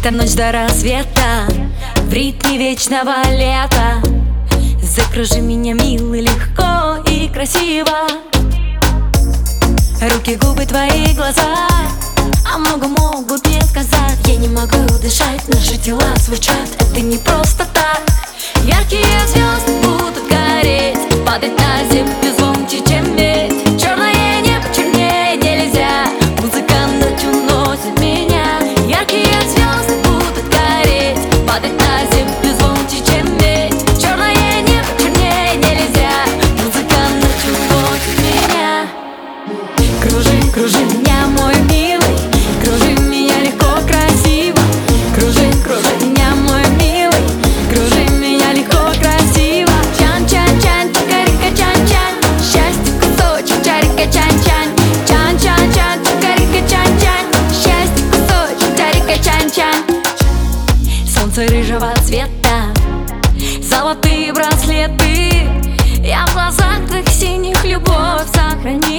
Эта ночь до рассвета в ритме вечного лета. Закружи меня, милый, легко и красиво. Руки, губы, твои глаза о многом могут мне сказать. Я не могу дышать, наши тела звучат. Это не просто так. Яркие звезды будут гореть, падать на землю звонче, чем медь. Черное небо чернее нельзя, музыка ночью уносит меня. Яркие звезды будут гореть, падать на землю звонче, чем медь. Черное небо чернее нельзя, музыка ночью уносит меня. Кружи, кружи меня, мой милый, кружи меня легко, красиво. Кружи, кружи меня, мой милый, кружи меня легко, красиво. Чан-чан-чан, чикарика, чан-чан, счастье кусочек, чарика, чан-чан. Чан-чан-чан, чикарика, чан-чан, счастье кусочек, чарика, чан-чан. Солнце рыжего цвета, золотые браслеты, я в глазах твоих синих любовь сохранила.